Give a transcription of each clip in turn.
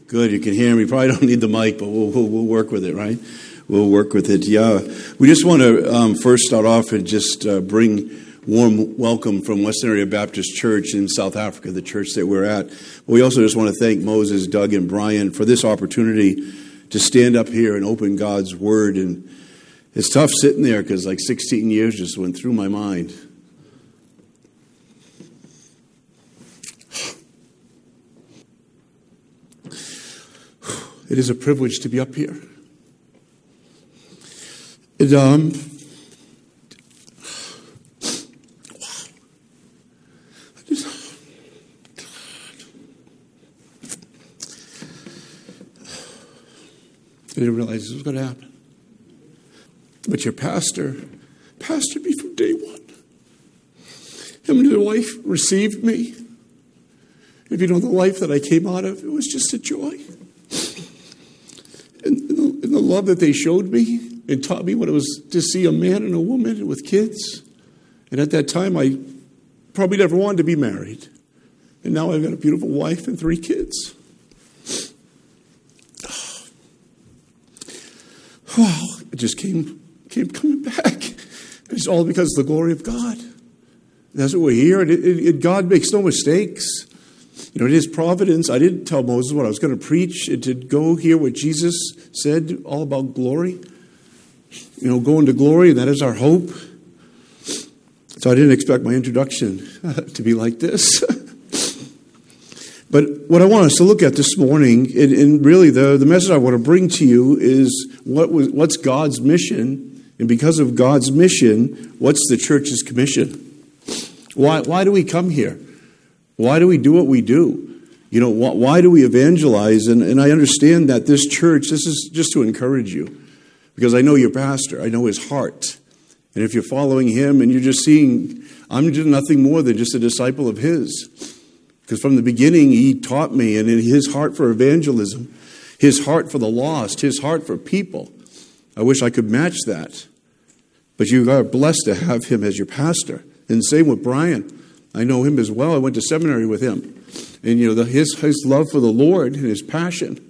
Good, you can hear me. Probably don't need the mic, but we'll work with it, right? We'll work with it, yeah. We just want to first start off and just bring warm welcome from Western Area Baptist Church in South Africa, the church that we're at. We also just want to thank Moses, Doug, and Brian for this opportunity to stand up here and open God's Word. And it's tough sitting there because like 16 years just went through my mind. It is a privilege to be up here. Wow. I didn't realize this was going to happen. But your pastor pastored me from day one. Him and his wife received me. If you know the life that I came out of, it was just a joy. And the love that they showed me and taught me what it was to see a man and a woman with kids. And at that time, I probably never wanted to be married. And now I've got a beautiful wife and 3 kids. Wow, it just came coming back. It's all because of the glory of God. That's what we're here. And God makes no mistakes. You know, it is providence. I didn't tell Moses what I was going to preach. It did go hear what Jesus said, all about glory. You know, go into glory, and that is our hope. So I didn't expect my introduction to be like this. But what I want us to look at this morning, and really the message I want to bring to you is what's God's mission, and because of God's mission, what's the church's commission? Why do we come here? Why do we do what we do? You know, why do we evangelize? And I understand that this church, this is just to encourage you, because I know your pastor, I know his heart. And if you're following him and you're just seeing, I'm just nothing more than just a disciple of his. Because from the beginning, he taught me, and in his heart for evangelism, his heart for the lost, his heart for people. I wish I could match that. But you are blessed to have him as your pastor. And same with Brian. I know him as well. I went to seminary with him. And, you know, his love for the Lord and his passion.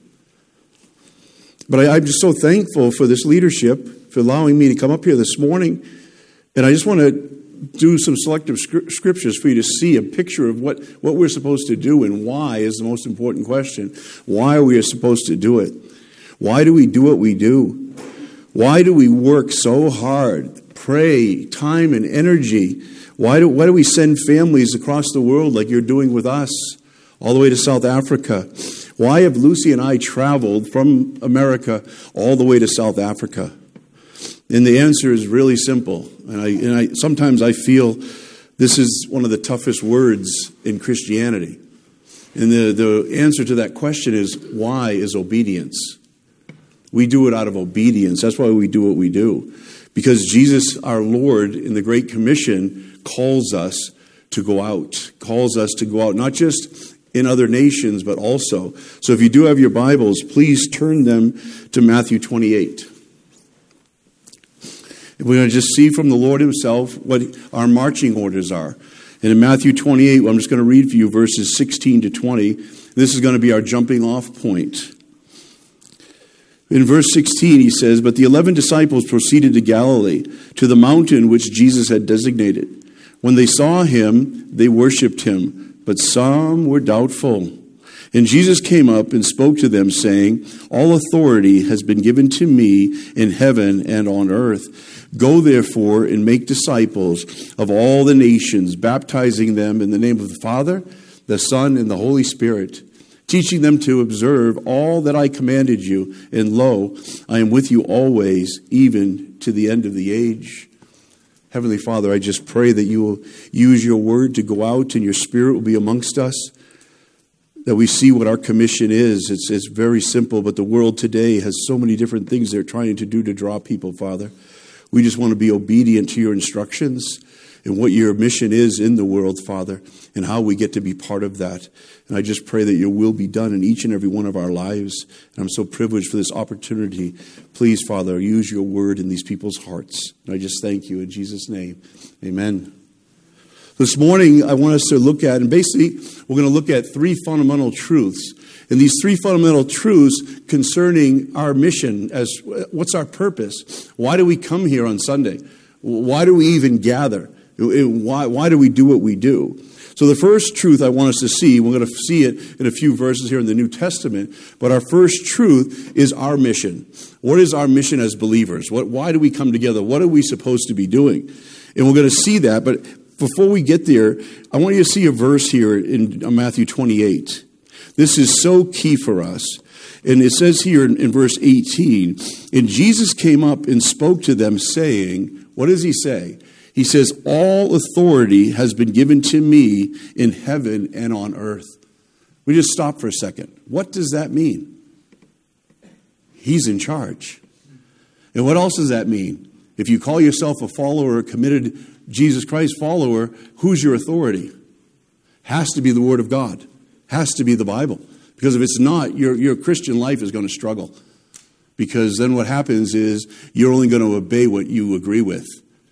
But I'm just so thankful for this leadership, for allowing me to come up here this morning. And I just want to do some selective scriptures for you to see a picture of what we're supposed to do, and why is the most important question. Why are we supposed to do it? Why do we do what we do? Why do we work so hard, pray, time and energy? Why do we send families across the world like you're doing with us, all the way to South Africa? Why have Lucy and I traveled from America all the way to South Africa? And the answer is really simple. And sometimes I feel this is one of the toughest words in Christianity. And the answer to that question is, why is obedience. We do it out of obedience. That's why we do what we do. Because Jesus, our Lord, in the Great Commission, calls us to go out. Calls us to go out, not just in other nations, but also. So if you do have your Bibles, please turn them to Matthew 28. We're going to just see from the Lord himself what our marching orders are. And in Matthew 28, I'm just going to read for you verses 16 to 20. This is going to be our jumping off point. In verse 16, he says, "But the 11 disciples proceeded to Galilee, to the mountain which Jesus had designated. When they saw him, they worshipped him, but some were doubtful. And Jesus came up and spoke to them, saying, 'All authority has been given to me in heaven and on earth. Go therefore and make disciples of all the nations, baptizing them in the name of the Father, the Son, and the Holy Spirit, teaching them to observe all that I commanded you. And lo, I am with you always, even to the end of the age.'" Heavenly Father, I just pray that you will use your word to go out and your Spirit will be amongst us, that we see what our commission is. It's very simple, but the world today has so many different things they're trying to do to draw people, Father. We just want to be obedient to your instructions and what your mission is in the world, Father, and how we get to be part of that. And I just pray that your will be done in each and every one of our lives. And I'm so privileged for this opportunity. Please, Father, use your word in these people's hearts. And I just thank you in Jesus' name. Amen. This morning, I want us to look at, and basically, we're going to look at three fundamental truths. And these three fundamental truths concerning our mission, as what's our purpose? Why do we come here on Sunday? Why do we even gather? Why do we do what we do? So the first truth I want us to see, we're going to see it in a few verses here in the New Testament, but our first truth is our mission. What is our mission as believers? Why do we come together? What are we supposed to be doing? And we're going to see that, but before we get there, I want you to see a verse here in Matthew 28. This is so key for us. And it says here in verse 18, and Jesus came up and spoke to them saying, what does he say? He says, all authority has been given to me in heaven and on earth. We just stop for a second. What does that mean? He's in charge. And what else does that mean? If you call yourself a follower, a committed Jesus Christ follower, who's your authority? Has to be the Word of God. Has to be the Bible. Because if it's not, your Christian life is going to struggle. Because then what happens is you're only going to obey what you agree with.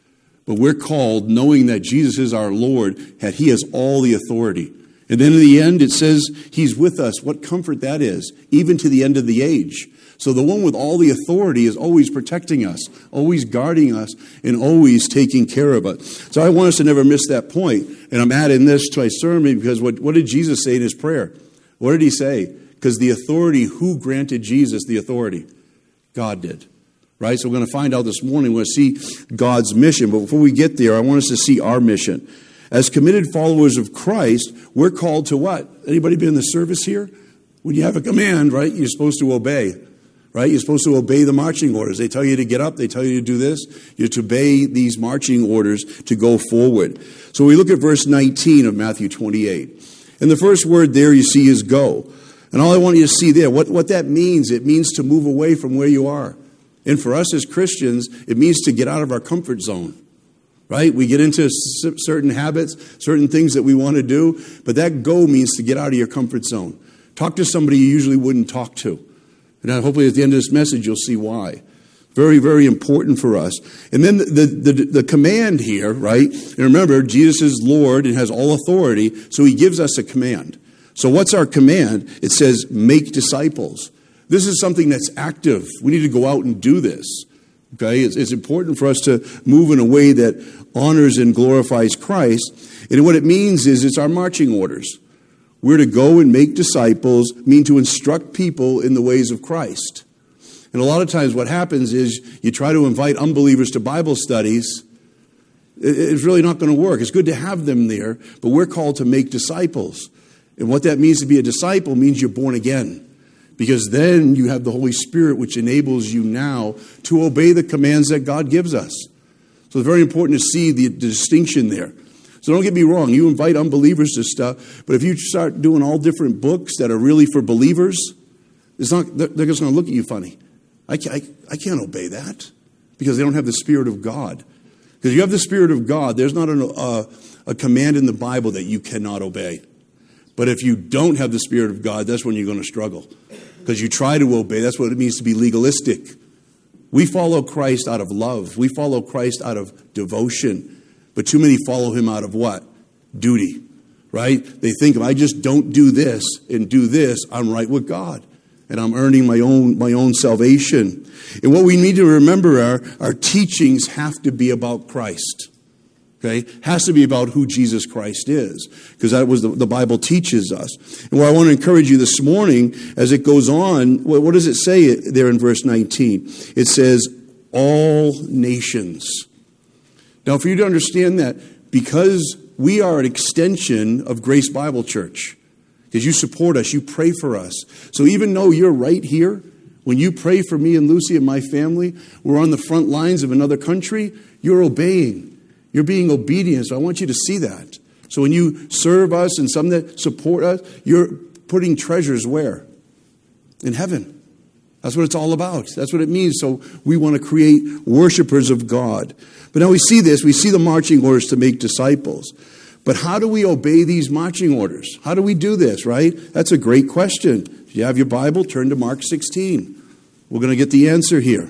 But we're called, knowing that Jesus is our Lord, that He has all the authority. And then in the end, it says He's with us. What comfort that is, even to the end of the age. So the one with all the authority is always protecting us, always guarding us, and always taking care of us. So I want us to never miss that point. And I'm adding this to my sermon because what did Jesus say in His prayer? What did He say? Because the authority, who granted Jesus the authority? God did. Right? So we're going to find out this morning. We're going to see God's mission. But before we get there, I want us to see our mission. As committed followers of Christ, we're called to what? Anybody been in the service here? When you have a command, right, you're supposed to obey. Right? You're supposed to obey the marching orders. They tell you to get up. They tell you to do this. You're to obey these marching orders to go forward. So we look at verse 19 of Matthew 28. And the first word there you see is go. And all I want you to see there, what that means, it means to move away from where you are. And for us as Christians, it means to get out of our comfort zone, right? We get into certain habits, certain things that we want to do, but that go means to get out of your comfort zone. Talk to somebody you usually wouldn't talk to. And hopefully at the end of this message, you'll see why. Very, very important for us. And then the command here, right? And remember, Jesus is Lord and has all authority, so He gives us a command. So what's our command? It says, make disciples. This is something that's active. We need to go out and do this. Okay? It's important for us to move in a way that honors and glorifies Christ. And what it means is it's our marching orders. We're to go and make disciples, mean to instruct people in the ways of Christ. And a lot of times what happens is you try to invite unbelievers to Bible studies. It's really not going to work. It's good to have them there, but we're called to make disciples. And what that means to be a disciple means you're born again. Because then you have the Holy Spirit, which enables you now to obey the commands that God gives us. So it's very important to see the distinction there. So don't get me wrong, you invite unbelievers to stuff, but if you start doing all different books that are really for believers, they're just going to look at you funny. I can't obey that because they don't have the Spirit of God. Because you have the Spirit of God, there's not a command in the Bible that you cannot obey. But if you don't have the Spirit of God, that's when you're going to struggle. Because you try to obey, that's what it means to be legalistic. We follow Christ out of love. We follow Christ out of devotion. But too many follow Him out of what? Duty. Right? They think if I just don't do this and do this, I'm right with God. And I'm earning my own salvation. And what we need to remember are our teachings have to be about Christ. Okay? Has to be about who Jesus Christ is. Because that was the Bible teaches us. And what I want to encourage you this morning, as it goes on, what does it say there in verse 19? It says, all nations. Now, for you to understand that, because we are an extension of Grace Bible Church, because you support us, you pray for us. So even though you're right here, when you pray for me and Lucy and my family, we're on the front lines of another country, you're obeying. You're being obedient, so I want you to see that. So when you serve us and some that support us, you're putting treasures where? In heaven. That's what it's all about. That's what it means. So we want to create worshipers of God. But now we see this. We see the marching orders to make disciples. But how do we obey these marching orders? How do we do this, right? That's a great question. If you have your Bible, turn to Mark 16. We're going to get the answer here.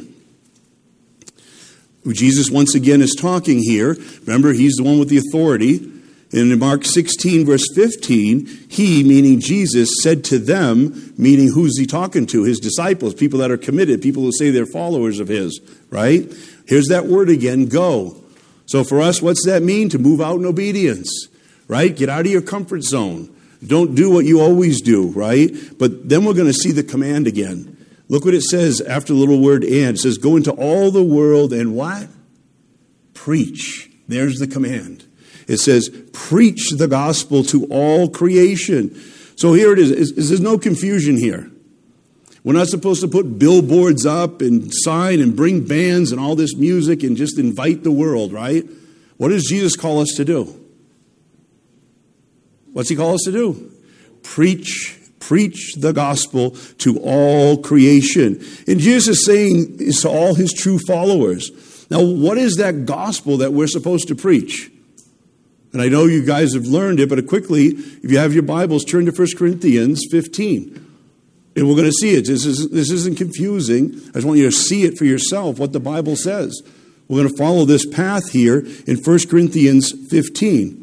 Jesus once again is talking here. Remember, He's the one with the authority. And in Mark 16, verse 15, he, meaning Jesus, said to them, meaning who's he talking to? His disciples, people that are committed, people who say they're followers of his, right? Here's that word again, go. So for us, what's that mean? To move out in obedience, right? Get out of your comfort zone. Don't do what you always do, right? But then we're going to see the command again. Look what it says after the little word and. It says, go into all the world and what? Preach. There's the command. It says, preach the gospel to all creation. So here it is. There's no confusion here. We're not supposed to put billboards up and sign and bring bands and all this music and just invite the world, right? What does Jesus call us to do? What's he call us to do? Preach the gospel to all creation. And Jesus is saying this to all his true followers. Now, what is that gospel that we're supposed to preach? And I know you guys have learned it, but quickly, if you have your Bibles, turn to 1 Corinthians 15. And we're going to see it. This isn't confusing. I just want you to see it for yourself, what the Bible says. We're going to follow this path here in 1 Corinthians 15.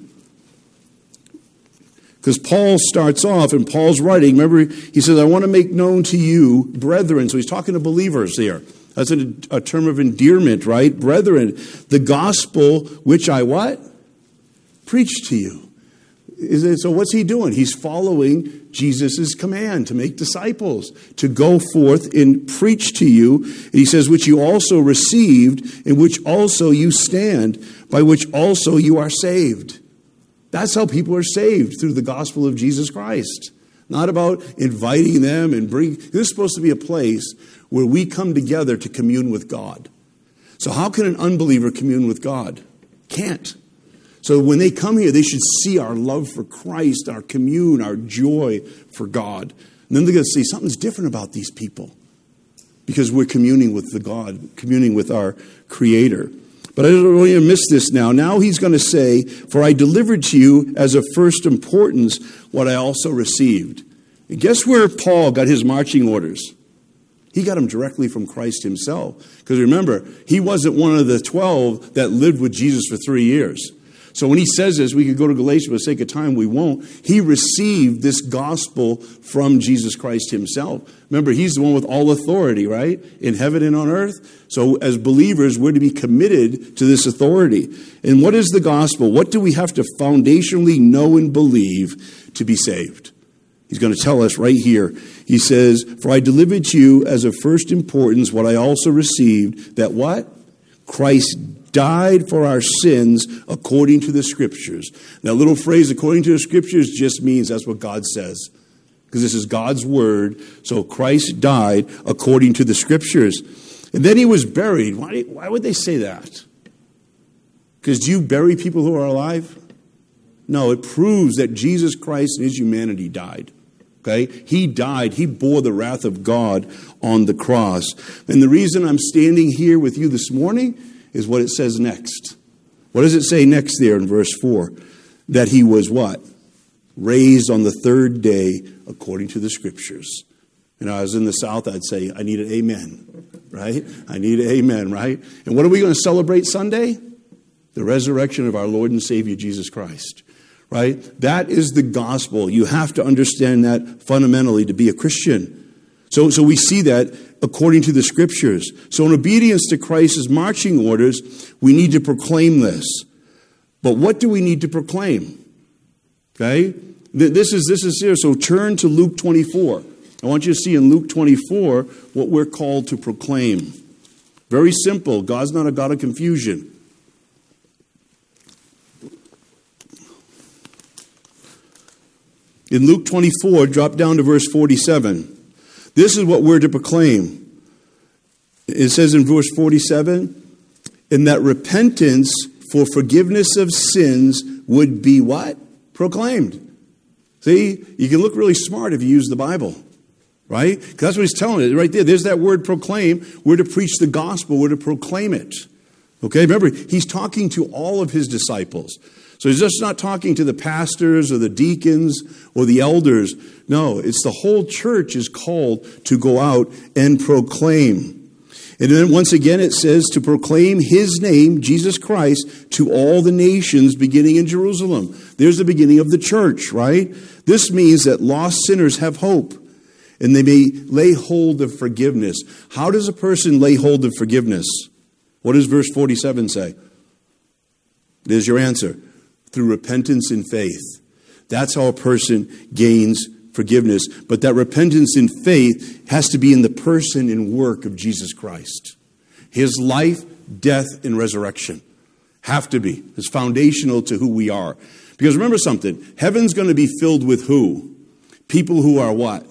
Because Paul starts off, and Paul's writing, remember, he says, I want to make known to you, brethren. So he's talking to believers here. That's a term of endearment, right? Brethren, the gospel which I what? Preach to you. So what's he doing? He's following Jesus' command to make disciples, to go forth and preach to you. And he says, which you also received, in which also you stand, by which also you are saved. That's how people are saved, through the gospel of Jesus Christ. Not about inviting them and bring. This is supposed to be a place where we come together to commune with God. So how can an unbeliever commune with God? Can't. So when they come here, they should see our love for Christ, our commune, our joy for God. And then they're going to see something's different about these people, because we're communing with the God, communing with our Creator. But I don't want you to miss this now. Now he's going to say, for I delivered to you as of first importance what I also received. And guess where Paul got his marching orders? He got them directly from Christ himself. Because remember, he wasn't one of the 12 that lived with Jesus for 3 years. So when he says this, we could go to Galatians, for the sake of time, we won't. He received this gospel from Jesus Christ himself. Remember, he's the one with all authority, right? In heaven and on earth. So as believers, we're to be committed to this authority. And what is the gospel? What do we have to foundationally know and believe to be saved? He's going to tell us right here. He says, for I delivered to you as of first importance what I also received, that what? Christ died for our sins according to the Scriptures. That little phrase, according to the Scriptures, just means that's what God says. Because this is God's word. So Christ died according to the Scriptures. And then he was buried. Why would they say that? Because do you bury people who are alive? No, it proves that Jesus Christ in his humanity died. Okay? He died. He bore the wrath of God on the cross. And the reason I'm standing here with you this morning is what it says next. What does it say next there in verse 4? That he was what? Raised on the third day according to the Scriptures. And I was in the South, I'd say, I need an amen, right? I need an amen, right? And what are we going to celebrate Sunday? The resurrection of our Lord and Savior, Jesus Christ, right? That is the gospel. You have to understand that fundamentally to be a Christian. So we see that according to the Scriptures. So in obedience to Christ's marching orders, we need to proclaim this. But what do we need to proclaim? Okay? This is here. So turn to Luke 24. I want you to see in Luke 24 what we're called to proclaim. Very simple. God's not a God of confusion. In Luke 24, drop down to verse 47. This is what we're to proclaim. It says in verse 47, and that repentance for forgiveness of sins would be what? Proclaimed. See, you can look really smart if you use the Bible, right? Because that's what he's telling us right there. There's that word proclaim. We're to preach the gospel. We're to proclaim it. Okay, remember, he's talking to all of his disciples. So he's just not talking to the pastors or the deacons or the elders. No, it's the whole church is called to go out and proclaim. And then once again it says to proclaim his name, Jesus Christ, to all the nations beginning in Jerusalem. There's the beginning of the church, right? This means that lost sinners have hope and they may lay hold of forgiveness. How does a person lay hold of forgiveness? What does verse 47 say? There's your answer. Through repentance and faith. That's how a person gains forgiveness. But that repentance and faith has to be in the person and work of Jesus Christ. His life, death, and resurrection have to be. It's foundational to who we are. Because remember something. Heaven's going to be filled with who? People who are what?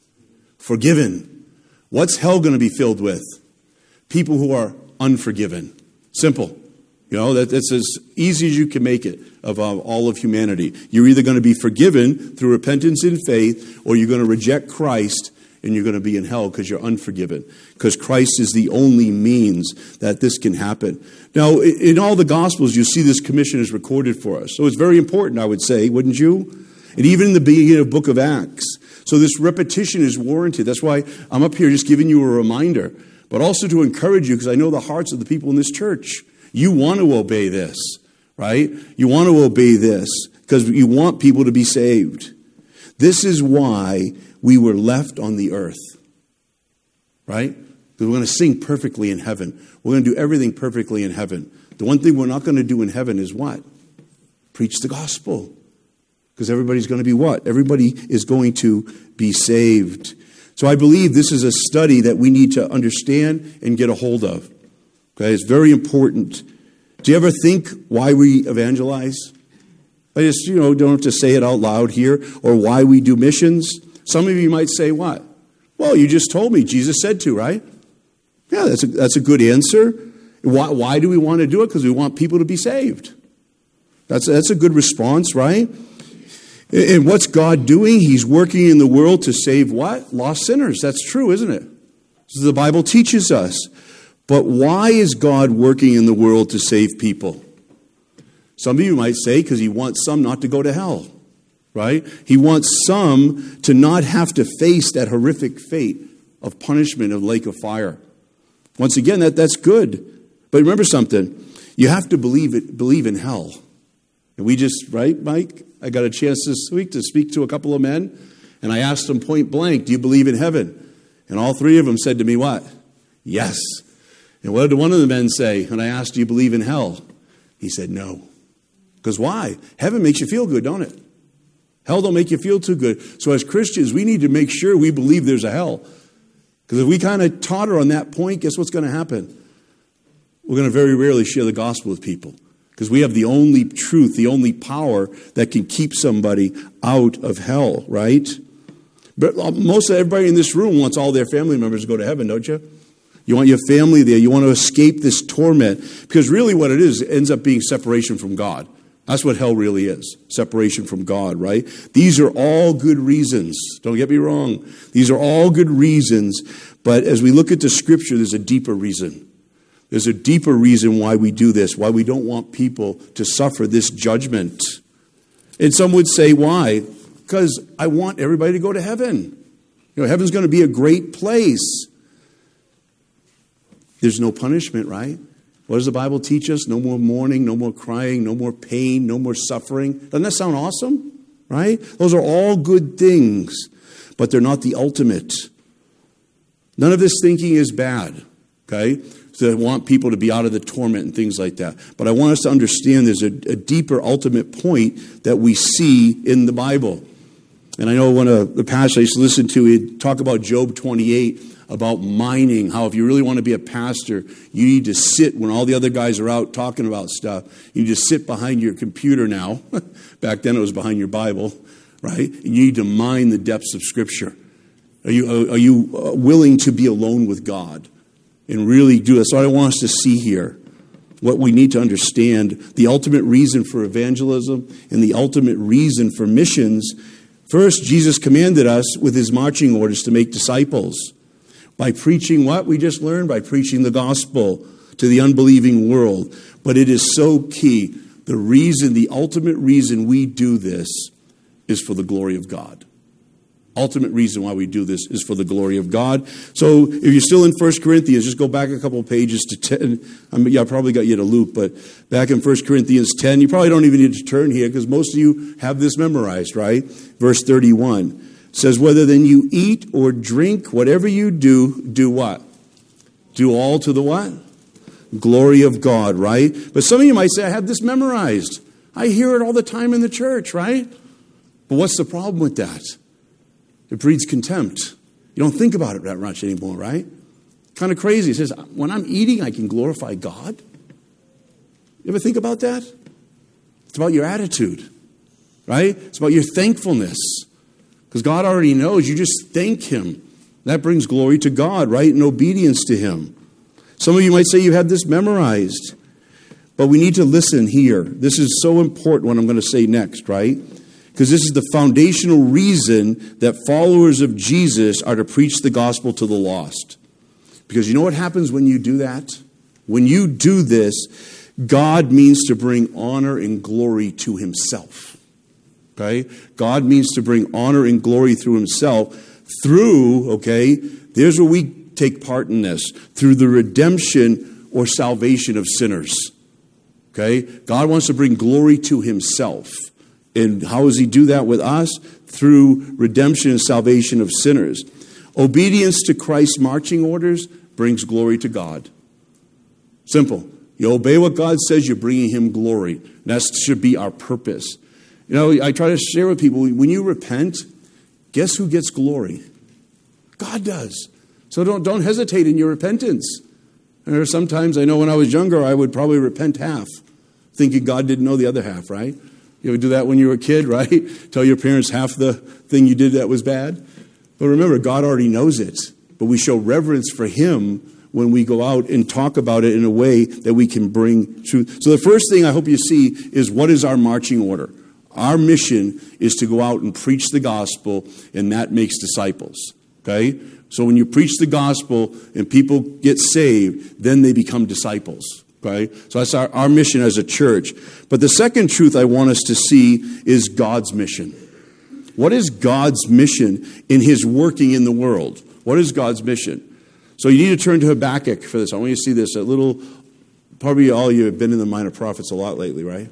Forgiven. What's hell going to be filled with? People who are unforgiven. Simple. You know, that's as easy as you can make it of all of humanity. You're either going to be forgiven through repentance and faith, or you're going to reject Christ and you're going to be in hell because you're unforgiven. Because Christ is the only means that this can happen. Now, in all the Gospels, you see this commission is recorded for us. So it's very important, I would say, wouldn't you? And even in the beginning of the book of Acts. So this repetition is warranted. That's why I'm up here just giving you a reminder, but also to encourage you, because I know the hearts of the people in this church. You want to obey this, right? You want to obey this because you want people to be saved. This is why we were left on the earth, right? Because we're going to sing perfectly in heaven. We're going to do everything perfectly in heaven. The one thing we're not going to do in heaven is what? Preach the gospel. Because everybody's going to be what? Everybody is going to be saved. So I believe this is a study that we need to understand and get a hold of. Okay, it's very important. Do you ever think why we evangelize? I just, don't have to say it out loud here, or why we do missions. Some of you might say, what? Well, you just told me Jesus said to, right? Yeah, that's a good answer. Why do we want to do it? Because we want people to be saved. That's a good response, right? And what's God doing? He's working in the world to save what? Lost sinners. That's true, isn't it? So the Bible teaches us. But why is God working in the world to save people? Some of you might say because he wants some not to go to hell, right? He wants some to not have to face that horrific fate of punishment of lake of fire. Once again, that's good. But remember something. You have to believe in hell. And we just, right, Mike? I got a chance this week to speak to a couple of men, and I asked them point blank, do you believe in heaven? And all three of them said to me, what? Yes. And what did one of the men say? And I asked, do you believe in hell? He said, no. Because why? Heaven makes you feel good, don't it? Hell don't make you feel too good. So as Christians, we need to make sure we believe there's a hell. Because if we kind of totter on that point, guess what's going to happen? We're going to very rarely share the gospel with people. Because we have the only truth, the only power that can keep somebody out of hell, right? But most of everybody in this room wants all their family members to go to heaven, don't you? You want your family there. You want to escape this torment. Because really what it is, it ends up being separation from God. That's what hell really is. Separation from God, right? These are all good reasons. Don't get me wrong. These are all good reasons. But as we look at the scripture, there's a deeper reason. There's a deeper reason why we do this, why we don't want people to suffer this judgment. And some would say, why? Because I want everybody to go to heaven. Heaven's going to be a great place. There's no punishment, right? What does the Bible teach us? No more mourning, no more crying, no more pain, no more suffering. Doesn't that sound awesome? Right? Those are all good things, but they're not the ultimate. None of this thinking is bad, okay? So I want people to be out of the torment and things like that. But I want us to understand there's a deeper ultimate point that we see in the Bible. And I know one of the pastors I used to listen to, he'd talk about Job 28, about mining, how if you really want to be a pastor, you need to sit when all the other guys are out talking about stuff. You need to sit behind your computer now. Back then it was behind your Bible, right? And you need to mine the depths of Scripture. Are you willing to be alone with God and really do this? So I want us to see here what we need to understand, the ultimate reason for evangelism and the ultimate reason for missions. First, Jesus commanded us with his marching orders to make disciples. By preaching what we just learned? By preaching the gospel to the unbelieving world. But it is so key. The ultimate reason we do this is for the glory of God. ultimate reason why we do this is for the glory of God. So if you're still in 1 Corinthians, just go back a couple of pages to 10. I probably got you to loop, but back in 1 Corinthians 10, you probably don't even need to turn here because most of you have this memorized, right? Verse 31 says, whether then you eat or drink, whatever you do what? Do all to the what? Glory of God, right? But some of you might say, I have this memorized. I hear it all the time in the church, right? But what's the problem with that? It breeds contempt. You don't think about it that much anymore, right? Kind of crazy. It says, when I'm eating, I can glorify God. You ever think about that? It's about your attitude, right? It's about your thankfulness. Because God already knows. You just thank Him. That brings glory to God, right? And obedience to Him. Some of you might say you have this memorized. But we need to listen here. This is so important what I'm going to say next, right? Because this is the foundational reason that followers of Jesus are to preach the gospel to the lost. Because you know what happens when you do that? When you do this, God means to bring honor and glory to Himself. Okay? God means to bring honor and glory through Himself through, okay, there's where we take part in this, through the redemption or salvation of sinners. Okay? God wants to bring glory to Himself. And how does He do that with us? Through redemption and salvation of sinners. Obedience to Christ's marching orders brings glory to God. Simple. You obey what God says, you're bringing Him glory. That should be our purpose. You know, I try to share with people, when you repent, guess who gets glory? God does. So don't hesitate in your repentance. Or sometimes, I know when I was younger, I would probably repent half, thinking God didn't know the other half, right? You ever do that when you were a kid, right? Tell your parents half the thing you did that was bad. But remember, God already knows it. But we show reverence for Him when we go out and talk about it in a way that we can bring truth. So the first thing I hope you see is, what is our marching order? Our mission is to go out and preach the gospel, and that makes disciples. Okay? So when you preach the gospel and people get saved, then they become disciples. Okay? So that's our mission as a church. But the second truth I want us to see is God's mission. What is God's mission in His working in the world? What is God's mission? So you need to turn to Habakkuk for this. I want you to see this. Probably all of you have been in the Minor Prophets a lot lately, right?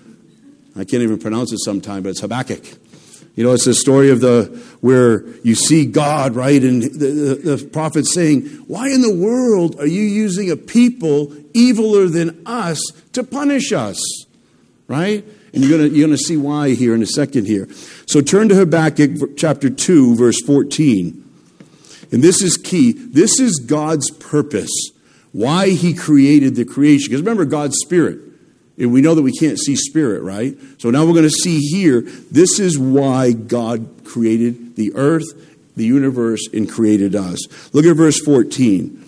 I can't even pronounce it sometimes, but it's Habakkuk. You know, it's the story of where you see God, right? And the prophet saying, why in the world are you using a people eviler than us to punish us? Right? And you're gonna see why here in a second here. So turn to Habakkuk chapter 2, verse 14. And this is key. This is God's purpose. Why He created the creation. Because remember, God's spirit. And we know that we can't see spirit, right? So now we're going to see here, this is why God created the earth, the universe, and created us. Look at verse 14.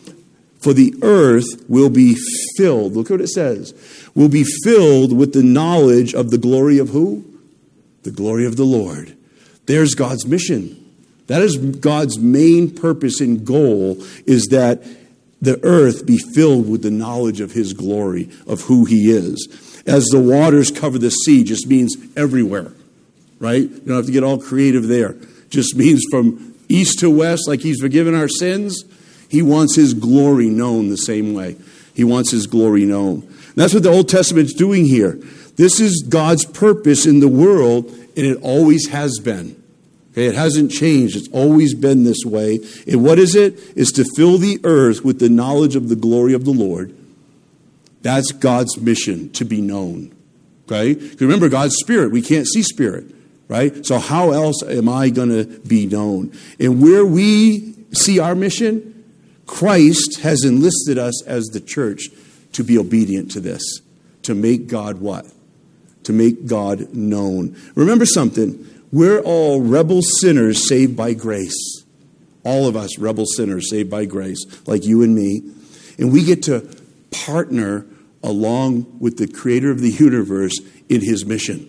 For the earth will be filled, look what it says, will be filled with the knowledge of the glory of who? The glory of the Lord. There's God's mission. That is God's main purpose and goal, is that the earth be filled with the knowledge of His glory, of who He is. As the waters cover the sea just means everywhere, right? You don't have to get all creative there. Just means from east to west, like He's forgiven our sins. He wants His glory known the same way. He wants His glory known. And that's what the Old Testament's doing here. This is God's purpose in the world, and it always has been. Okay, it hasn't changed. It's always been this way. And what is it? It's to fill the earth with the knowledge of the glory of the Lord. That's God's mission, to be known. Okay? Because remember, God's spirit. We can't see spirit. Right? So how else am I going to be known? And where we see our mission, Christ has enlisted us as the church to be obedient to this. To make God what? To make God known. Remember something. We're all rebel sinners saved by grace. All of us rebel sinners saved by grace, like you and me. And we get to partner along with the creator of the universe in His mission.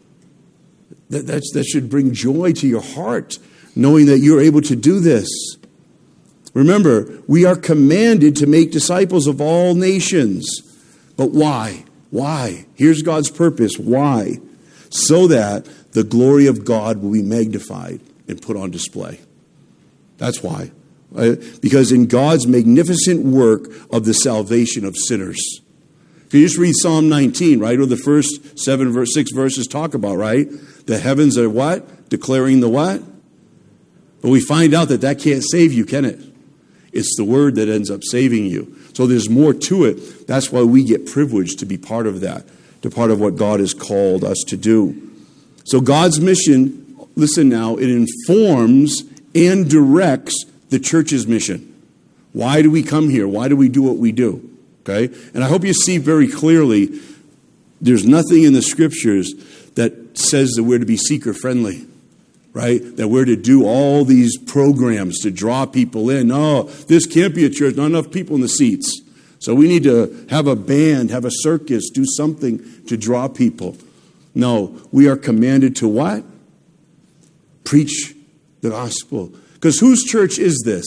That should bring joy to your heart, knowing that you're able to do this. Remember, we are commanded to make disciples of all nations. But why? Why? Here's God's purpose. Why? So that the glory of God will be magnified and put on display. That's why. Because in God's magnificent work of the salvation of sinners. If you just read Psalm 19, right, or the first 6 verses talk about, right, the heavens are what? Declaring the what? But we find out that can't save you, can it? It's the word that ends up saving you. So there's more to it. That's why we get privileged to be part of that, to part of what God has called us to do. So God's mission, listen now, it informs and directs the church's mission. Why do we come here? Why do we do what we do? Okay? And I hope you see very clearly there's nothing in the scriptures that says that we're to be seeker-friendly. Right? That we're to do all these programs to draw people in. No, this can't be a church. Not enough people in the seats. So we need to have a band, have a circus, do something to draw people. No, we are commanded to what? Preach the gospel. Because whose church is this?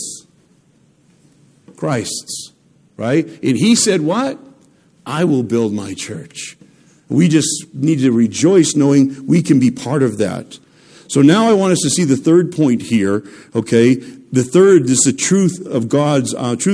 Christ's. Right? And he said what? I will build my church. We just need to rejoice knowing we can be part of that. So now I want us to see the third point here, okay? The third is the truth of God's,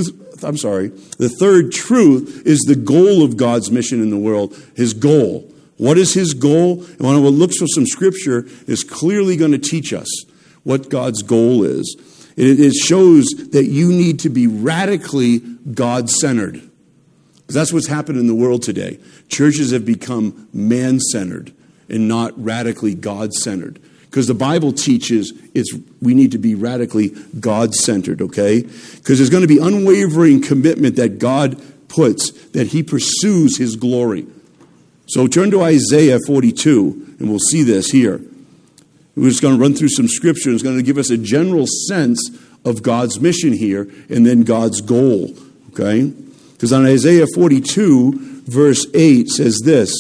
the third truth is the goal of God's mission in the world, his goal. What is his goal? And when one looks for some scripture, is clearly going to teach us what God's goal is. It shows that you need to be radically God-centered. Because that's what's happened in the world today. Churches have become man-centered and not radically God-centered. Because the Bible teaches we need to be radically God-centered, okay? Because there's going to be unwavering commitment that God puts, that he pursues his glory. So turn to Isaiah 42, and we'll see this here. We're just going to run through some scripture. It's going to give us a general sense of God's mission here, and then God's goal, okay? Because on Isaiah 42, verse 8 says this.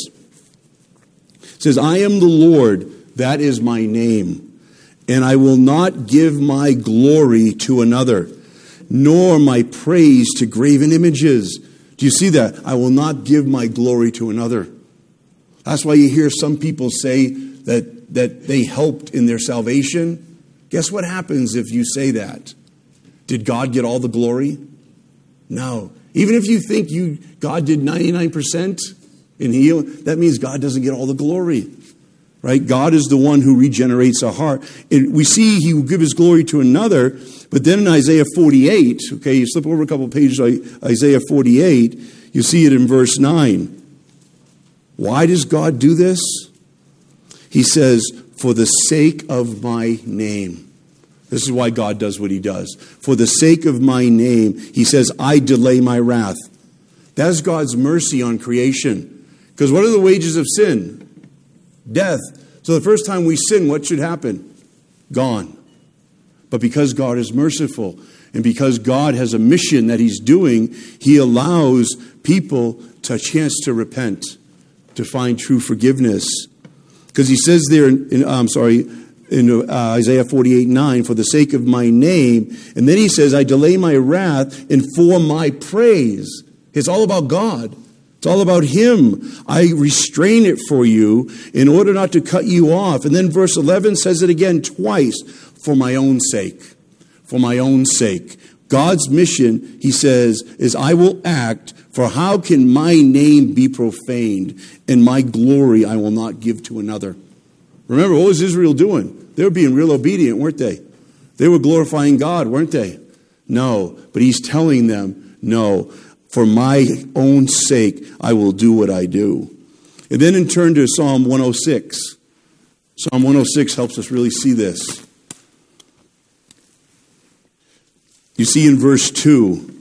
It says, I am the Lord, that is my name, and I will not give my glory to another, nor my praise to graven images. Do you see that? I will not give my glory to another. That's why you hear some people say that they helped in their salvation. Guess what happens if you say that? Did God get all the glory? No. Even if you think God did 99% in healing, that means God doesn't get all the glory. Right? God is the one who regenerates a heart. And we see he will give his glory to another, but then in Isaiah 48, okay, you slip over a couple of pages, Isaiah 48, you see it in verse 9. Why does God do this? He says, for the sake of my name. This is why God does what he does. For the sake of my name, he says, I delay my wrath. That's God's mercy on creation. Because what are the wages of sin? Death. So the first time we sin, what should happen? Gone. But because God is merciful and because God has a mission that he's doing, he allows people a chance to repent, to find true forgiveness. Because he says there in Isaiah 48:9, for the sake of my name. And then he says, I delay my wrath and for my praise. It's all about God. It's all about him. I restrain it for you in order not to cut you off. And then verse 11 says it again twice, for my own sake. For my own sake. God's mission, he says, is I will act, for how can my name be profaned and my glory I will not give to another? Remember, what was Israel doing? They were being real obedient, weren't they? They were glorifying God, weren't they? No, but he's telling them, no. For my own sake, I will do what I do. And then in turn to Psalm 106. Psalm 106 helps us really see this. You see in verse 2,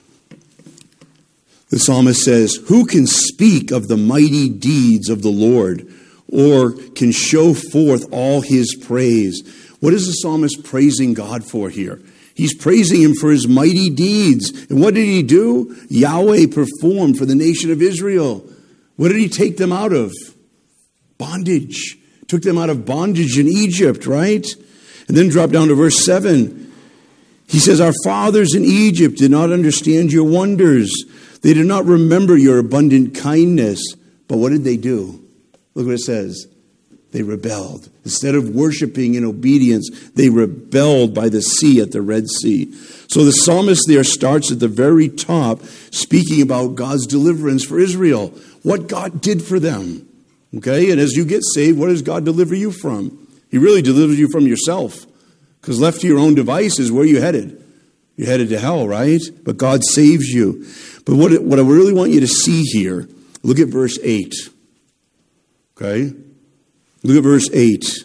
the psalmist says, who can speak of the mighty deeds of the Lord, or can show forth all his praise? What is the psalmist praising God for here? He's praising him for his mighty deeds. And what did he do? Yahweh performed for the nation of Israel. What did he take them out of? Bondage. Took them out of bondage in Egypt, right? And then drop down to verse 7. He says, our fathers in Egypt did not understand your wonders. They did not remember your abundant kindness. But what did they do? Look what it says. They rebelled. Instead of worshiping in obedience, they rebelled by the sea at the Red Sea. So the psalmist there starts at the very top, speaking about God's deliverance for Israel, what God did for them. Okay, and as you get saved, what does God deliver you from? He really delivers you from yourself. Because left to your own devices, where are you headed? You're headed to hell, right? But God saves you. But what I really want you to see here, look at verse 8. Okay? Look at verse 8.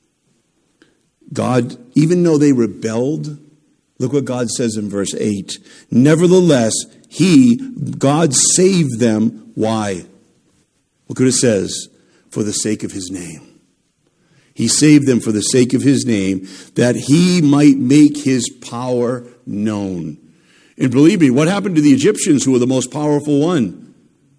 God, even though they rebelled, look what God says in verse 8. Nevertheless, God saved them. Why? Look what it says. For the sake of his name. He saved them for the sake of his name, that he might make his power known. And believe me, what happened to the Egyptians, who were the most powerful one?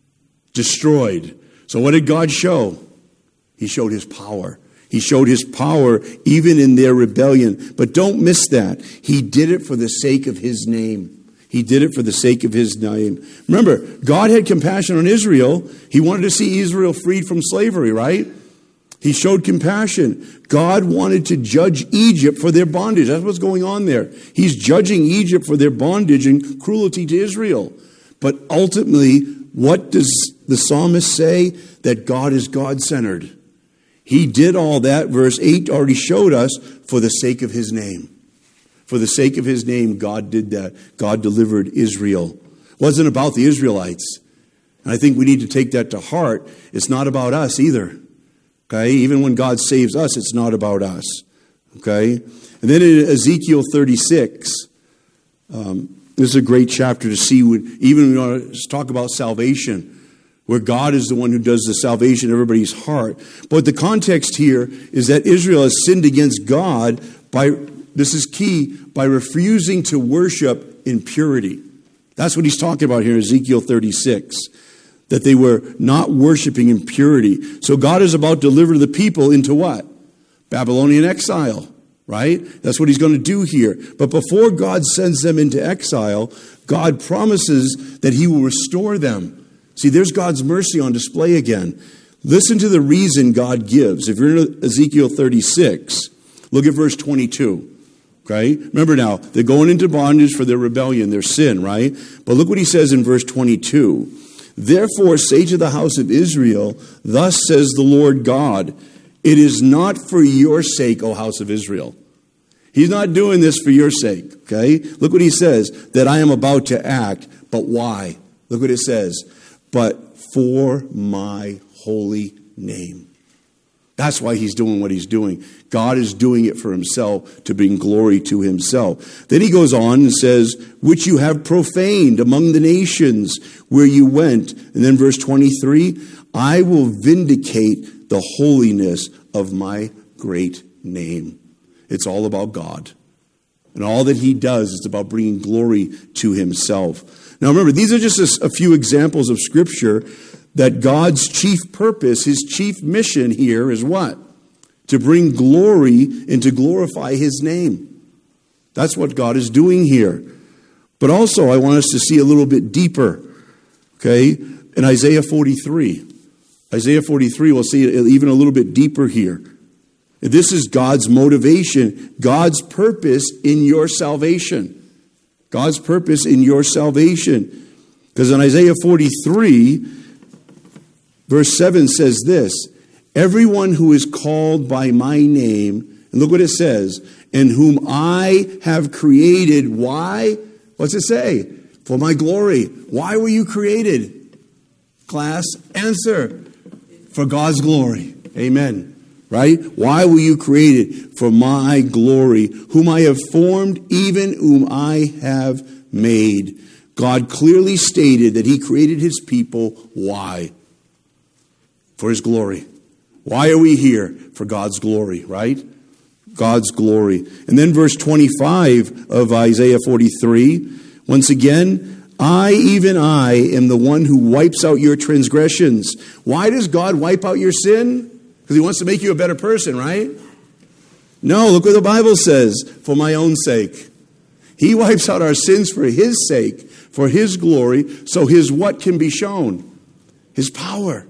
Destroyed. So what did God show? He showed his power. He showed his power even in their rebellion. But don't miss that. He did it for the sake of his name. He did it for the sake of his name. Remember, God had compassion on Israel. He wanted to see Israel freed from slavery, right? He showed compassion. God wanted to judge Egypt for their bondage. That's what's going on there. He's judging Egypt for their bondage and cruelty to Israel. But ultimately, what does the psalmist say? That God is God-centered. He did all that, verse 8 already showed us, for the sake of his name. For the sake of his name, God did that. God delivered Israel. It wasn't about the Israelites. And I think we need to take that to heart. It's not about us either. Okay? Even when God saves us, it's not about us. Okay? And then in Ezekiel 36, this is a great chapter to see, even when we want to talk about salvation, where God is the one who does the salvation in everybody's heart. But the context here is that Israel has sinned against God by, this is key, by refusing to worship in purity. That's what he's talking about here in Ezekiel 36. That they were not worshiping in purity. So God is about to deliver the people into what? Babylonian exile, right? That's what he's going to do here. But before God sends them into exile, God promises that he will restore them. See, there's God's mercy on display again. Listen to the reason God gives. If you're in Ezekiel 36, look at verse 22. Okay? Remember now, they're going into bondage for their rebellion, their sin, right? But look what he says in verse 22. Therefore say to the house of Israel, thus says the Lord God, it is not for your sake, O house of Israel. He's not doing this for your sake, okay? Look what he says, that I am about to act, but why? Look what it says, but for my holy name. That's why he's doing what he's doing. God is doing it for himself, to bring glory to himself. Then he goes on and says, which you have profaned among the nations where you went. And then verse 23, I will vindicate the holiness of my great name. It's all about God. And all that he does is about bringing glory to himself. Now remember, these are just a few examples of Scripture that God's chief purpose, his chief mission here is what? To bring glory and to glorify his name. That's what God is doing here. But also, I want us to see a little bit deeper, okay? In Isaiah 43. Isaiah 43, we'll see even a little bit deeper here. This is God's motivation, God's purpose in your salvation. God's purpose in your salvation. Because in Isaiah 43, verse 7 says this, everyone who is called by my name, and look what it says, and whom I have created, why? What's it say? For my glory. Why were you created? Class, answer. For God's glory. Amen. Right? Why were you created? For my glory, whom I have formed, even whom I have made. God clearly stated that he created his people. Why? For his glory. Why are we here? For God's glory, right? God's glory. And then verse 25 of Isaiah 43, once again, even I, am the one who wipes out your transgressions. Why does God wipe out your sin? Because he wants to make you a better person, right? No, look what the Bible says, for my own sake. He wipes out our sins for his sake, for his glory, so his what can be shown? His power.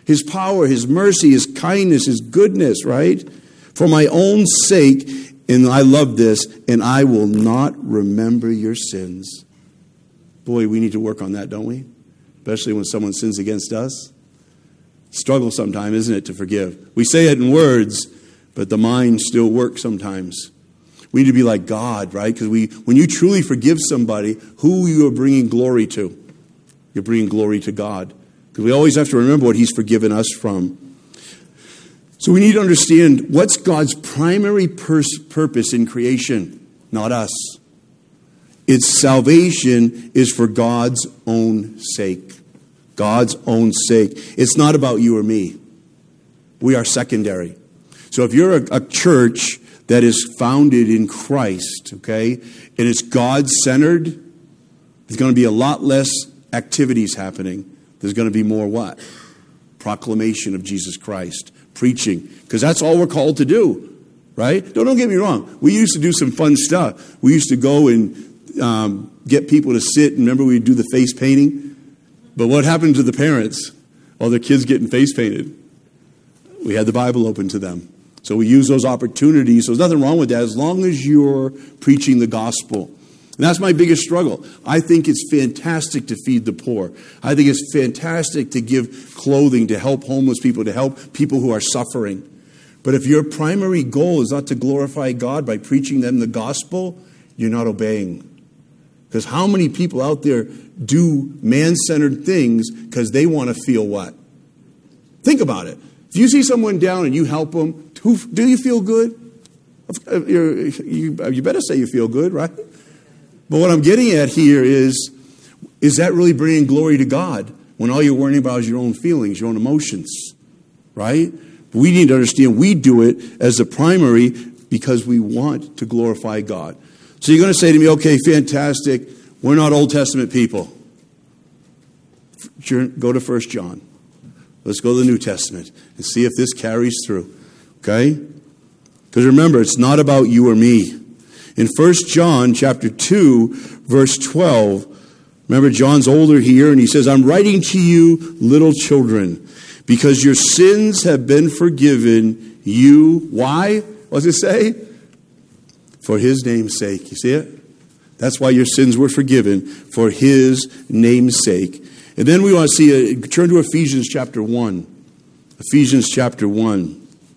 His power, His mercy, His kindness, His goodness, right? For my own sake, and I love this, and I will not remember your sins. Boy, we need to work on that, don't we? Especially when someone sins against us. Struggle sometimes, isn't it, to forgive? We say it in words, but the mind still works sometimes. We need to be like God, right? Because when you truly forgive somebody, who you are bringing glory to? You're bringing glory to God. Because we always have to remember what He's forgiven us from. So we need to understand what's God's primary purpose in creation, not us. Its salvation is for God's own sake. God's own sake. It's not about you or me. We are secondary. So if you're a church that is founded in Christ, okay, and it's God-centered, there's going to be a lot less activities happening. There's going to be more what? Proclamation of Jesus Christ. Preaching. Because that's all we're called to do. Right? Don't get me wrong. We used to do some fun stuff. We used to go and get people to sit. And remember we'd do the face painting? But what happened to the parents? All their kids getting face painted. We had the Bible open to them. So we use those opportunities. So there's nothing wrong with that as long as you're preaching the gospel. And that's my biggest struggle. I think it's fantastic to feed the poor. I think it's fantastic to give clothing, to help homeless people, to help people who are suffering. But if your primary goal is not to glorify God by preaching them the gospel, you're not obeying. Because how many people out there do man-centered things because they want to feel what? Think about it. If you see someone down and you help them, do you feel good? You better say you feel good, right? But what I'm getting at here is that really bringing glory to God when all you're worrying about is your own feelings, your own emotions, right? But we need to understand we do it as the primary because we want to glorify God. So you're going to say to me, okay, fantastic, we're not Old Testament people. Go to 1 John. Let's go to the New Testament and see if this carries through, okay? Because remember, it's not about you or me. In 1 John chapter 2, verse 12, remember John's older here, and he says, I'm writing to you, little children, because your sins have been forgiven you. Why? What does it say? For His name's sake. You see it? That's why your sins were forgiven, for His name's sake. And then we want to see, turn to Ephesians chapter 1. Ephesians chapter 1.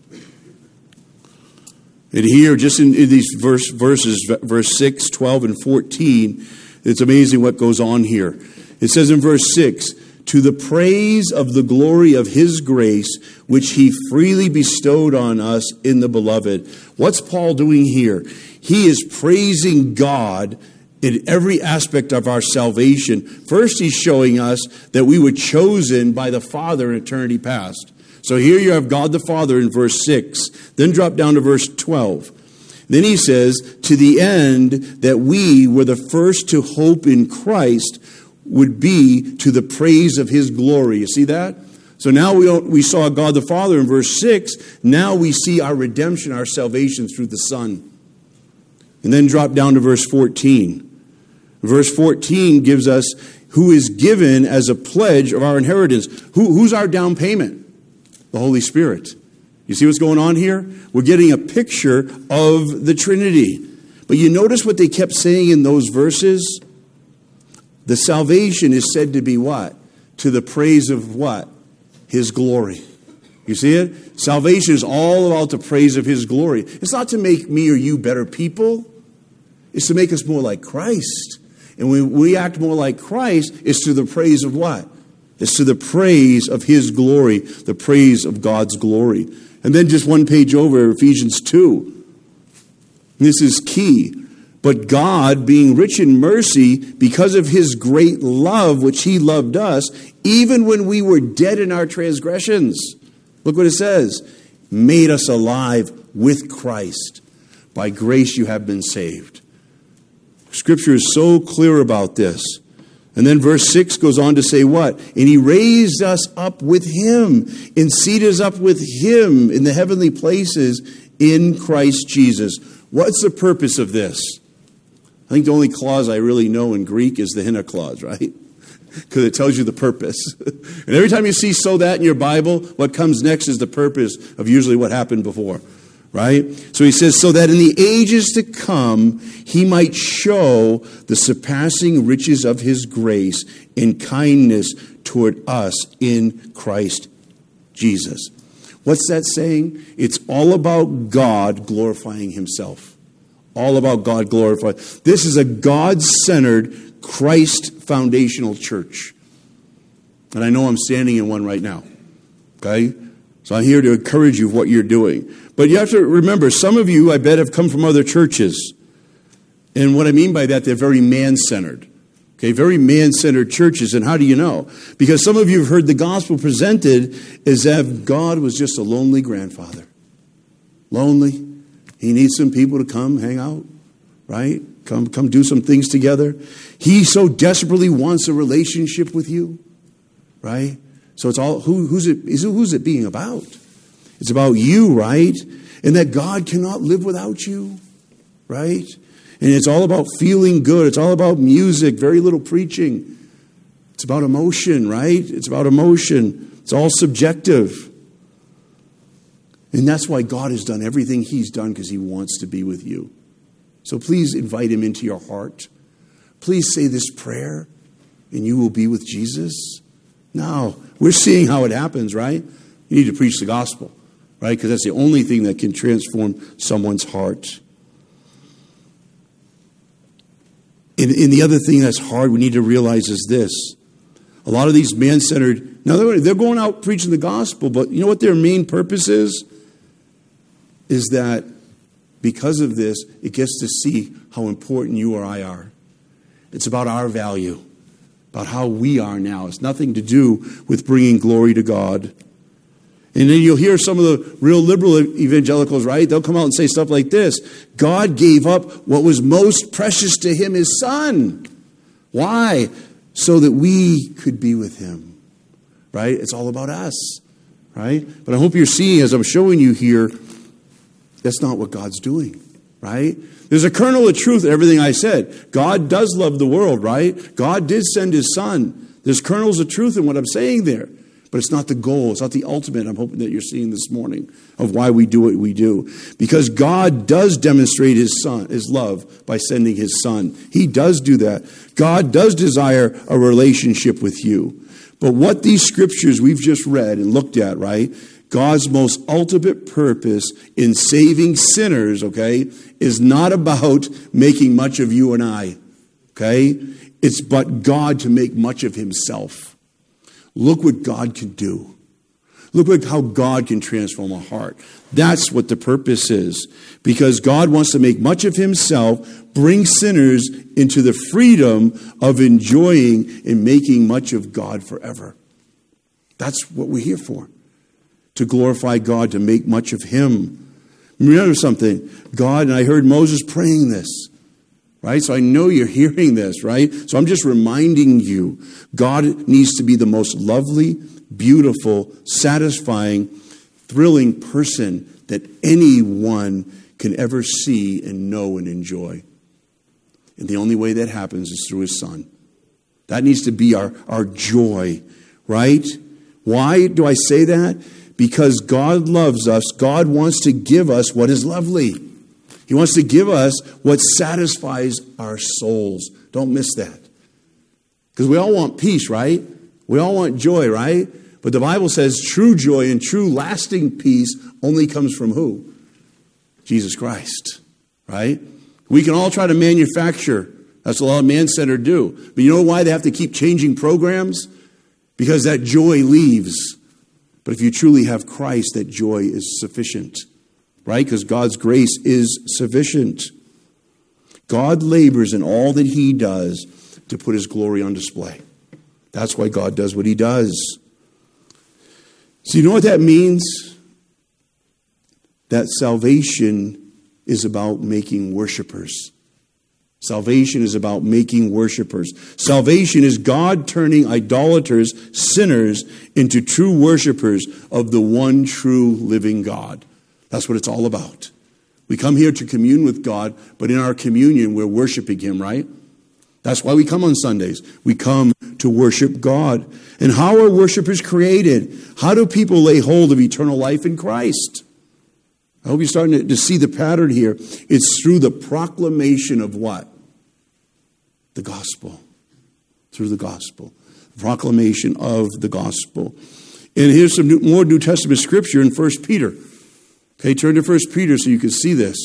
And here, just in these verses, verse 6, 12, and 14, it's amazing what goes on here. It says in verse 6, to the praise of the glory of His grace, which He freely bestowed on us in the beloved. What's Paul doing here? He is praising God in every aspect of our salvation. First, he's showing us that we were chosen by the Father in eternity past. So here you have God the Father in verse 6. Then drop down to verse 12. Then he says, to the end that we were the first to hope in Christ would be to the praise of His glory. You see that? So now we saw God the Father in verse 6. Now we see our redemption, our salvation through the Son. And then drop down to verse 14. Verse 14 gives us who is given as a pledge of our inheritance. Who's our down payment? The Holy Spirit. You see what's going on here? We're getting a picture of the Trinity. But you notice what they kept saying in those verses? The salvation is said to be what? To the praise of what? His glory. You see it? Salvation is all about the praise of His glory. It's not to make me or you better people. It's to make us more like Christ. And when we act more like Christ, it's to the praise of what? It's to the praise of His glory, the praise of God's glory. And then just one page over, Ephesians 2. This is key. But God, being rich in mercy, because of His great love, which He loved us, even when we were dead in our transgressions, look what it says, made us alive with Christ. By grace you have been saved. Scripture is so clear about this. And then verse 6 goes on to say what? And He raised us up with Him and seated us up with Him in the heavenly places in Christ Jesus. What's the purpose of this? I think the only clause I really know in Greek is the hina clause, right? Because it tells you the purpose. And every time you see "so that" in your Bible, what comes next is the purpose of usually what happened before. Right? So he says, so that in the ages to come, he might show the surpassing riches of his grace and kindness toward us in Christ Jesus. What's that saying? It's all about God glorifying himself. All about God glorifying. This is a God-centered, Christ foundational church. And I know I'm standing in one right now. Okay? So I'm here to encourage you of what you're doing. But you have to remember, some of you, I bet, have come from other churches. And what I mean by that, they're very man-centered. Okay, very man-centered churches. And how do you know? Because some of you have heard the gospel presented as if God was just a lonely grandfather. Lonely. He needs some people to come hang out, right? Come do some things together. He so desperately wants a relationship with you, right? So it's all, who's it being about? It's about you, right? And that God cannot live without you, right? And it's all about feeling good. It's all about music, very little preaching. It's about emotion, right? It's about emotion. It's all subjective. And that's why God has done everything he's done, because he wants to be with you. So please invite him into your heart. Please say this prayer, and you will be with Jesus. Now, we're seeing how it happens, right? You need to preach the gospel, right? Because that's the only thing that can transform someone's heart. And the other thing that's hard we need to realize is this. A lot of these man-centered, now they're going out preaching the gospel, but you know what their main purpose is? Is that because of this, it gets to see how important you or I are. It's about our value, about how we are now. It's nothing to do with bringing glory to God. And then you'll hear some of the real liberal evangelicals, right? They'll come out and say stuff like this. God gave up what was most precious to him, his son. Why? So that we could be with him, right? It's all about us, right? But I hope you're seeing, as I'm showing you here, that's not what God's doing, right? There's a kernel of truth in everything I said. God does love the world, right? God did send his son. There's kernels of truth in what I'm saying there. But it's not the goal. It's not the ultimate. I'm hoping that you're seeing this morning of why we do what we do. Because God does demonstrate his son, his love, by sending his son. He does do that. God does desire a relationship with you. But what these scriptures we've just read and looked at, right? God's most ultimate purpose in saving sinners, okay, is not about making much of you and I, okay? It's but God to make much of himself. Look what God can do. Look at how God can transform a heart. That's what the purpose is. Because God wants to make much of himself, bring sinners into the freedom of enjoying and making much of God forever. That's what we're here for. To glorify God, to make much of him. Remember something. God, and I heard Moses praying this. Right? So I know you're hearing this, right? So I'm just reminding you, God needs to be the most lovely, beautiful, satisfying, thrilling person that anyone can ever see and know and enjoy. And the only way that happens is through his son. That needs to be our joy, right? Why do I say that? Because God loves us. God wants to give us what is lovely. He wants to give us what satisfies our souls. Don't miss that. Because we all want peace, right? We all want joy, right? But the Bible says true joy and true lasting peace only comes from who? Jesus Christ, right? We can all try to manufacture. That's what a lot of man-centered do. But you know why they have to keep changing programs? Because that joy leaves. But if you truly have Christ, that joy is sufficient. Right? Because God's grace is sufficient. God labors in all that he does to put his glory on display. That's why God does what he does. So you know what that means? That salvation is about making worshipers. Salvation is about making worshipers. Salvation is God turning idolaters, sinners, into true worshipers of the one true living God. That's what it's all about. We come here to commune with God, but in our communion, we're worshiping him, right? That's why we come on Sundays. We come to worship God. And how are worshipers created? How do people lay hold of eternal life in Christ? I hope you're starting to see the pattern here. It's through the proclamation of what? The gospel. Through the gospel. Proclamation of the gospel. And here's some more New Testament scripture in 1 Peter. Okay, turn to 1 Peter so you can see this.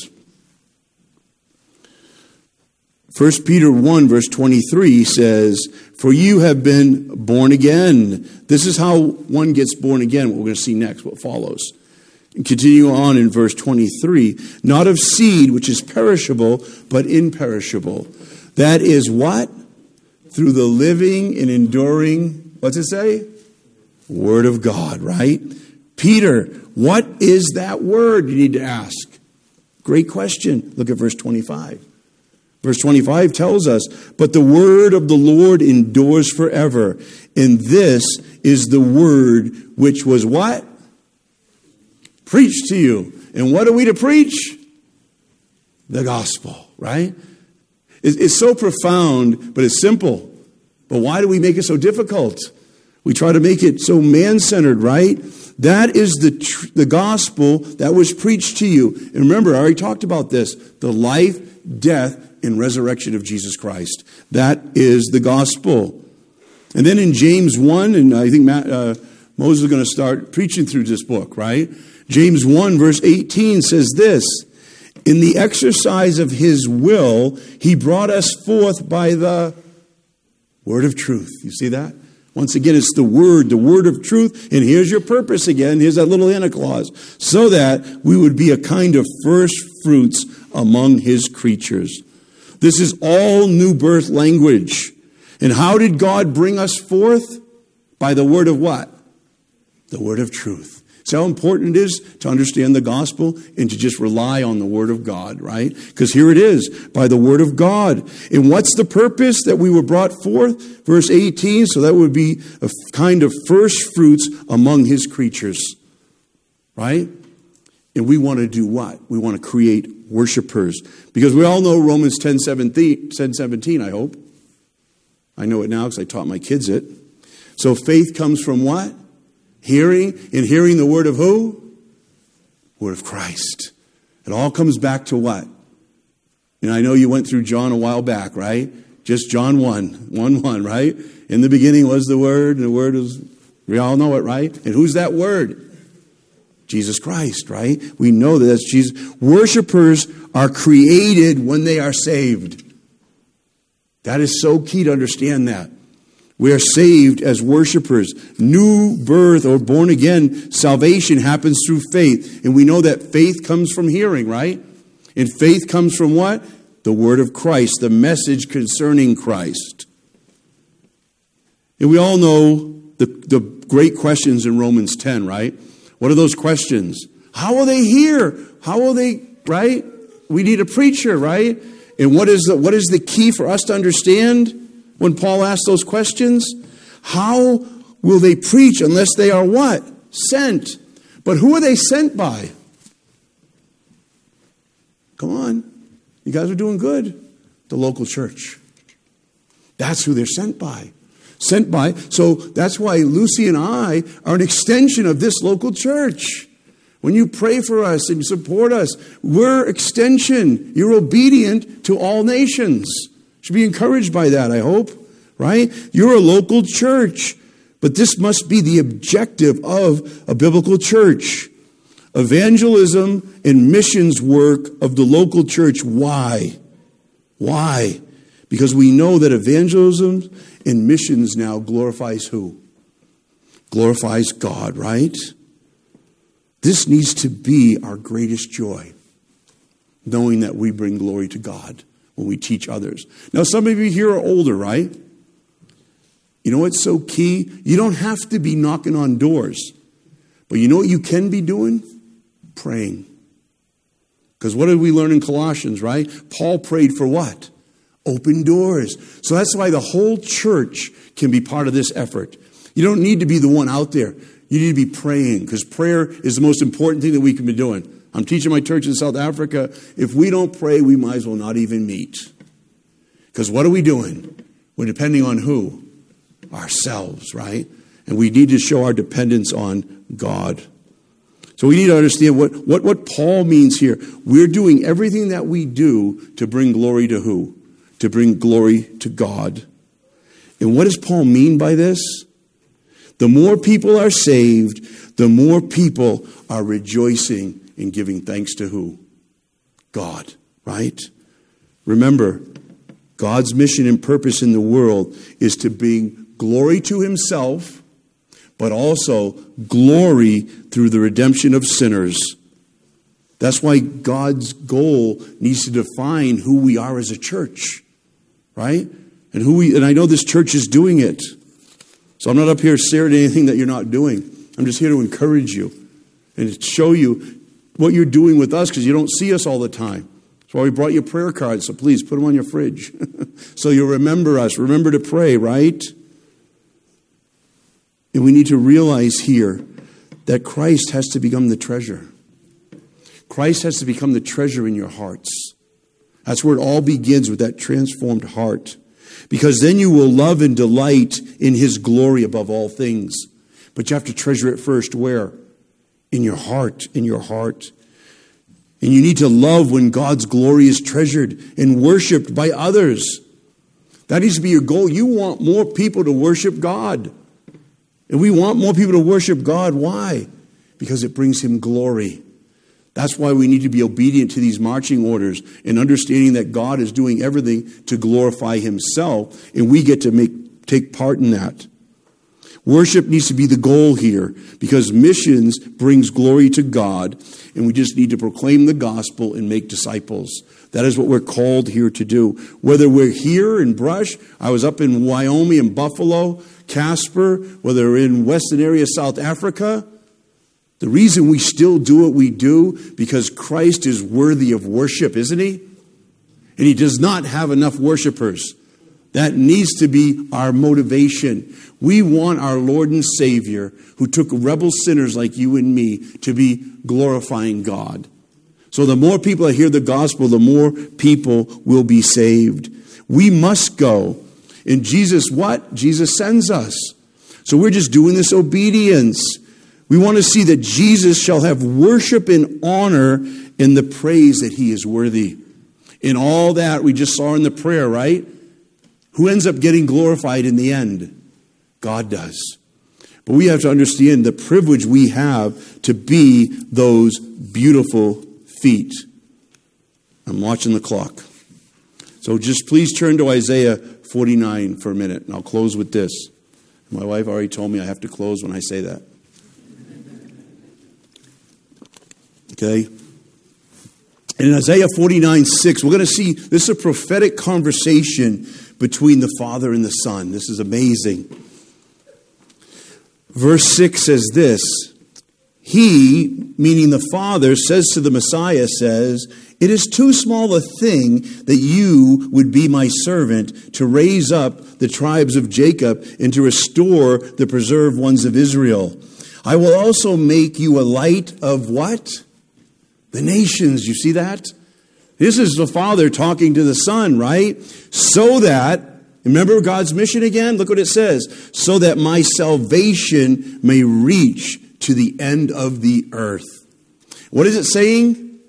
1 Peter 1 verse 23 says, "For you have been born again." This is how one gets born again, what we're going to see next, what follows. And continue on in verse 23. "Not of seed which is perishable, but imperishable." That is what? Through the living and enduring, what's it say? Word of God, right? Peter, what is that word, you need to ask? Great question. Look at verse 25. Verse 25 tells us, "But the word of the Lord endures forever. And this is the word which was" what? "Preached to you." And what are we to preach? The gospel, right? It's so profound, but it's simple. But why do we make it so difficult? We try to make it so man-centered, right? That is the gospel that was preached to you. And remember, I already talked about this. The life, death, and resurrection of Jesus Christ. That is the gospel. And then in James 1, and I think Moses is going to start preaching through this book, right? James 1 verse 18 says this, "In the exercise of his will, he brought us forth by the word of truth." You see that? Once again, it's the word of truth. And here's your purpose again. Here's that little Anna clause. "So that we would be a kind of first fruits among his creatures." This is all new birth language. And how did God bring us forth? By the word of what? The word of truth. See how important it is to understand the gospel and to just rely on the word of God, right? Because here it is, by the word of God. And what's the purpose that we were brought forth? Verse 18, so that would be a kind of first fruits among his creatures, right? And we want to do what? We want to create worshipers. Because we all know Romans 10:17, I hope. I know it now because I taught my kids it. So faith comes from what? Hearing, and hearing the word of who? Word of Christ. It all comes back to what? And I know you went through John a while back, right? Just John 1:1, right? In the beginning was the Word, and the Word was, we all know it, right? And who's that Word? Jesus Christ, right? We know that that's Jesus. Worshipers are created when they are saved. That is so key to understand that. We are saved as worshipers. New birth or born again salvation happens through faith. And we know that faith comes from hearing, right? And faith comes from what? The word of Christ, the message concerning Christ. And we all know the great questions in Romans 10, right? What are those questions? How will they hear? How will they, right? We need a preacher, right? And what is the key for us to understand when Paul asks those questions? How will they preach unless they are what? Sent. But who are they sent by? Come on. You guys are doing good. The local church. That's who they're sent by. Sent by. So that's why Lucy and I are an extension of this local church. When you pray for us and support us, we're extension. You're obedient to all nations. Should be encouraged by that, I hope. Right? You're a local church. But this must be the objective of a biblical church. Evangelism and missions work of the local church. Why? Why? Because we know that evangelism and missions now glorifies who? Glorifies God, right? This needs to be our greatest joy, knowing that we bring glory to God when we teach others. Now, some of you here are older, right? You know what's so key? You don't have to be knocking on doors. But you know what you can be doing? Praying. Because what did we learn in Colossians, right? Paul prayed for what? Open doors. So that's why the whole church can be part of this effort. You don't need to be the one out there. You need to be praying, because prayer is the most important thing that we can be doing. I'm teaching my church in South Africa. If we don't pray, we might as well not even meet. Because what are we doing? We're depending on who? Ourselves, right? And we need to show our dependence on God. So we need to understand what Paul means here. We're doing everything that we do to bring glory to who? To bring glory to God. And what does Paul mean by this? The more people are saved, the more people are rejoicing and giving thanks to who? God, right? Remember, God's mission and purpose in the world is to bring glory to himself, but also glory through the redemption of sinners. That's why God's goal needs to define who we are as a church, right? And I know this church is doing it. So I'm not up here staring at anything that you're not doing. I'm just here to encourage you and to show you what you're doing with us, because you don't see us all the time. That's why we brought you prayer cards, so please put them on your fridge. So you'll remember us. Remember to pray, right? And we need to realize here that Christ has to become the treasure. Christ has to become the treasure in your hearts. That's where it all begins, with that transformed heart. Because then you will love and delight in his glory above all things. But you have to treasure it first where? In your heart, in your heart. And you need to love when God's glory is treasured and worshiped by others. That needs to be your goal. You want more people to worship God. And we want more people to worship God. Why? Because it brings him glory. That's why we need to be obedient to these marching orders and understanding that God is doing everything to glorify himself, and we get to take part in that. Worship needs to be the goal here, because missions brings glory to God, and we just need to proclaim the gospel and make disciples. That is what we're called here to do. Whether we're here in Brush, I was up in Wyoming and Buffalo, Casper, whether we're in Western area, South Africa, the reason we still do what we do, because Christ is worthy of worship, isn't he? And he does not have enough worshipers. That needs to be our motivation. We want our Lord and Savior, who took rebel sinners like you and me, to be glorifying God. So the more people that hear the gospel, the more people will be saved. We must go. And Jesus, what? Jesus sends us. So we're just doing this obedience. We want to see that Jesus shall have worship and honor in the praise that he is worthy. In all that we just saw in the prayer, right? Who ends up getting glorified in the end? God does. But we have to understand the privilege we have to be those beautiful feet. I'm watching the clock. So just please turn to Isaiah 49 for a minute, and I'll close with this. My wife already told me I have to close when I say that. Okay? And in Isaiah 49:6, we're going to see this is a prophetic conversation between the Father and the Son. This is amazing. Verse 6 says this: He, meaning the Father, says to the Messiah, says, "It is too small a thing that you would be my servant to raise up the tribes of Jacob and to restore the preserved ones of Israel. I will also make you a light of" what? The nations. You see that? This is the Father talking to the Son, right? So that, remember God's mission again? Look what it says. So that my salvation may reach to the end of the earth. What is it saying?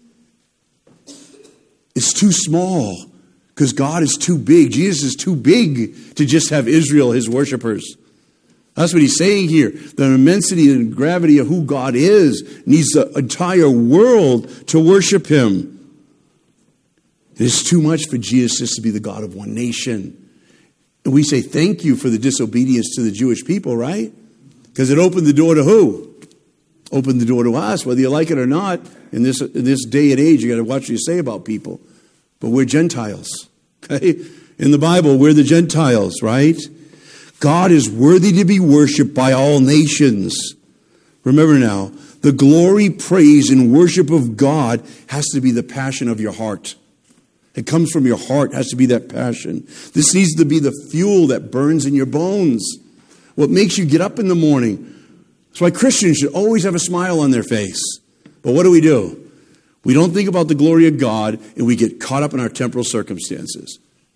It's too small because God is too big. Jesus is too big to just have Israel, his worshipers. That's what he's saying here. The immensity and gravity of who God is needs the entire world to worship him. It is too much for Jesus just to be the God of one nation. And we say thank you for the disobedience to the Jewish people, right? Because it opened the door to who? Opened the door to us, whether you like it or not. In this day and age, you got to watch what you say about people. But we're Gentiles, okay? In the Bible, we're the Gentiles, right? God is worthy to be worshipped by all nations. Remember now, the glory, praise, and worship of God has to be the passion of your heart. It comes from your heart, has to be that passion. This needs to be the fuel that burns in your bones. What makes you get up in the morning. That's why Christians should always have a smile on their face. But what do? We don't think about the glory of God, and we get caught up in our temporal circumstances.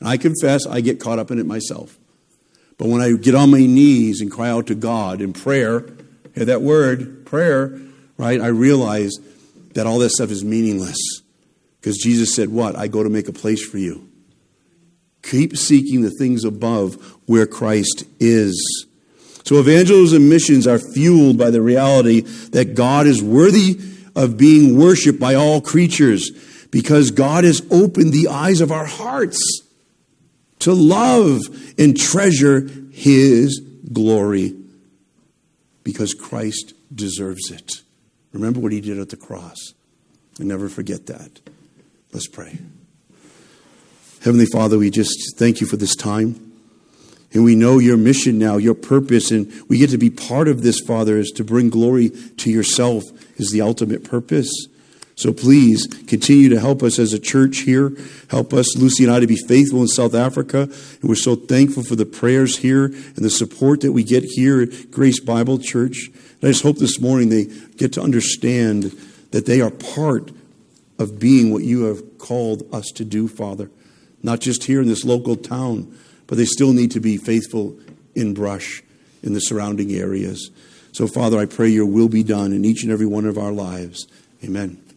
And I confess I get caught up in it myself. But when I get on my knees and cry out to God in prayer, hear that word, prayer, right? I realize that all that stuff is meaningless. Because Jesus said, what? I go to make a place for you. Keep seeking the things above where Christ is. So evangelism missions are fueled by the reality that God is worthy of being worshiped by all creatures, because God has opened the eyes of our hearts to love and treasure His glory, because Christ deserves it. Remember what He did at the cross. And never forget that. Let's pray. Heavenly Father, we just thank you for this time. And we know your mission now, your purpose, and we get to be part of this, Father, is to bring glory to yourself is the ultimate purpose. So please continue to help us as a church here. Help us, Lucy and I, to be faithful in South Africa. And we're so thankful for the prayers here and the support that we get here at Grace Bible Church. And I just hope this morning they get to understand that they are part of being what you have called us to do, Father. Not just here in this local town, but they still need to be faithful in Brush, in the surrounding areas. So, Father, I pray your will be done in each and every one of our lives. Amen.